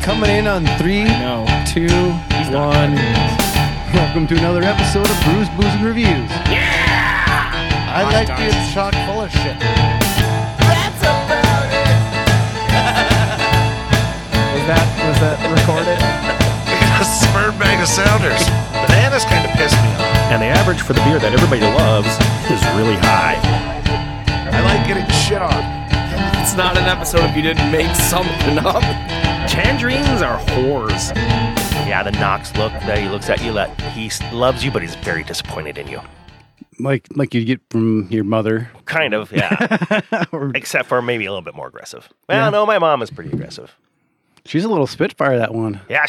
coming in on 3, No. 2, 1. Welcome to another episode of Brews, Booze, and Reviews. I like being chock full of shit. That's about it. Was that recorded? A smart bag of sounders. Bananas kind of pissed me off. And the average for the beer that everybody loves is really high. I like getting shit on. It's not an episode if you didn't make something up. Tangerines are whores. Yeah, the Knox look that he looks at you, he loves you, but he's very disappointed in you. Like you get from your mother. Kind of, yeah. Except for maybe a little bit more aggressive. Well, Yeah. no, my mom is pretty aggressive. She's a little spitfire, that one. Yeah,